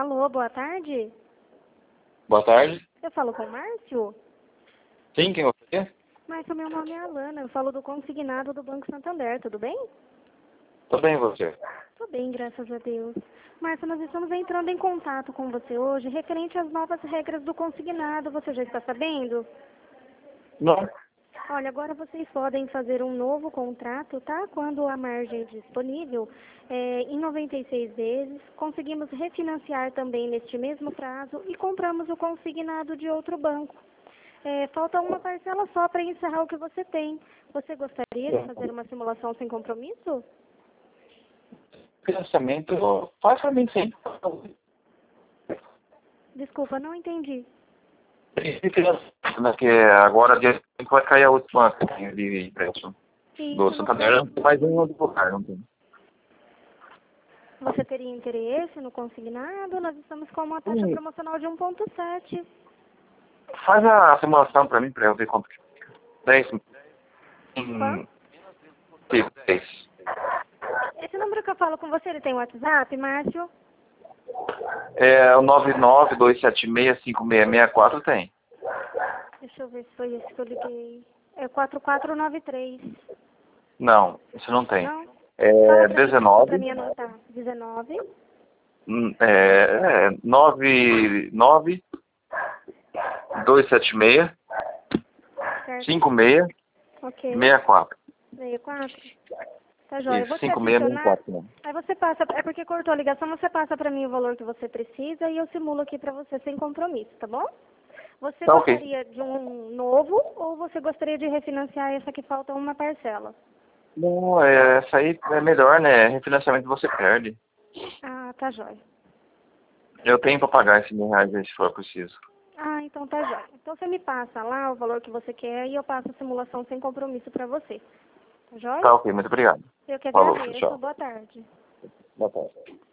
Alô, boa tarde. Boa tarde. Eu falo com o Márcio? Sim, quem você é? Márcio, meu nome é Alana. Eu falo do consignado do Banco Santander, tudo bem? Tô bem, você? Tô bem, graças a Deus. Márcio, nós estamos entrando em contato com você hoje referente às novas regras do consignado. Você já está sabendo? Não. Olha, agora vocês podem fazer um novo contrato, tá? Quando a margem disponível, em 96 vezes, conseguimos refinanciar também neste mesmo prazo e compramos o consignado de outro banco. Falta uma parcela só para encerrar o que você tem. Você gostaria de fazer uma simulação sem compromisso? Financiamento faz pra mim, sim. Desculpa, não entendi. Porque agora vai cair a última de empréstimo do Isso, Santander, não tem mais nenhum outro lugar, não tem. você teria interesse no consignado? Nós estamos com uma taxa promocional de 1,7. Faz a simulação pra mim, pra eu ver quanto que fica. 10. Quanto? 10. Esse número que eu falo com você, ele tem WhatsApp, Márcio? É o 992765664 tem. Deixa eu ver se foi esse que eu liguei. É 4493. Não, isso não tem. Não? É Fala pra 19. mim anotar. 19. 99 276 Certo? 56 Ok. 64. 64. Tá joia. Isso, Você 5664, adicionar, né? aí você passa, é porque cortou a ligação, você passa pra mim o valor que você precisa e eu simulo aqui pra você sem compromisso, tá bom? Você Tá ok. gostaria de um novo ou você gostaria de refinanciar essa que falta uma parcela? Não, essa aí é melhor, né? Refinanciamento você perde. Ah, tá joia. Eu tenho pra pagar esses R$ 1.000 aí, se for preciso. Ah, então tá joia. Então você me passa lá o valor que você quer e eu passo a simulação sem compromisso pra você. Tá joia? Tá ok, muito obrigado. Eu que Falou, agradeço. tchau. Boa tarde. Boa tarde.